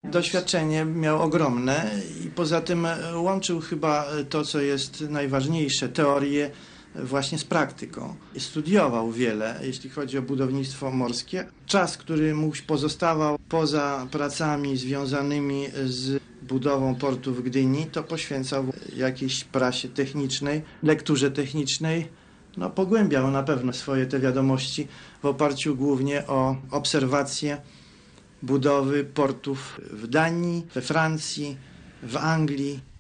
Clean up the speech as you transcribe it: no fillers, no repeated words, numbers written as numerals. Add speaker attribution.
Speaker 1: Doświadczenie miał ogromne i poza tym łączył chyba to, co jest najważniejsze, teorię właśnie z praktyką. Studiował wiele, jeśli chodzi o budownictwo morskie. Czas, który mu pozostawał poza pracami związanymi z budową portu w Gdyni, to poświęcał jakiejś prasie technicznej, lekturze technicznej. Pogłębiał na pewno swoje te wiadomości w oparciu głównie o obserwacje budowy portów w Danii, we Francji, w Anglii.